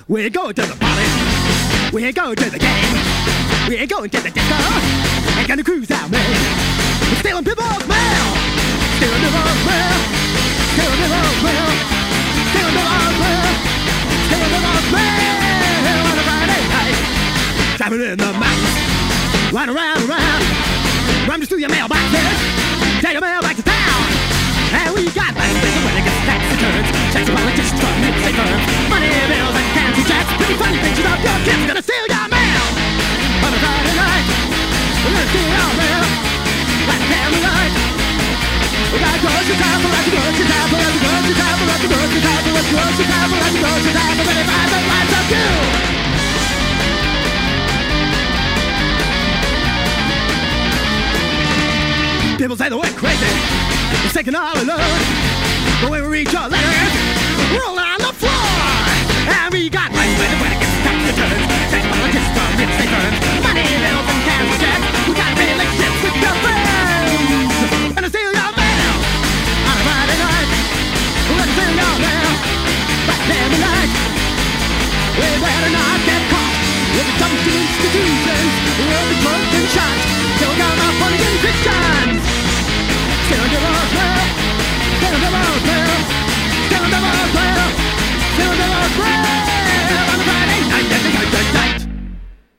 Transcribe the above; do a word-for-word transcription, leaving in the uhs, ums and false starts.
We're going to the party. We're going to the game. We're going to the disco. Ain't gonna cruise out, man. We're stealing people's mail. Stealing people's mail. Stealing people's mail. Stealing people's mail. Stealing people's mail on a Friday night. Driving in the mountains. Riding around and around. Rummage through your mailboxes. Take your mail back to town. And we got money when it gets tax returns. Checks and politicians from mid-state firms. Money bills and candy checks. Pretty funny pictures of your kids gonna steal your mail. On a Friday night, we're gonna steal your mail. Like a family night. We got grocery time for us, grocery time for us, grocery time for us, grocery time for us, grocery time for us, grocery time for many lives and lives of you. People say that we're crazy. It's taking all alone. But when we reach our letters, roll on the floor. And we got money when it gets tax returns. Tax politics from mid-state firms. Money bills and cancer checks. We got relationships with your friends. And I steal your mail on a Friday night. We're gonna steal your mail like every night. We better not get caught. We'll be dumped in institutions. We'll be drunk and shot. Still got my funny Christians. Still give us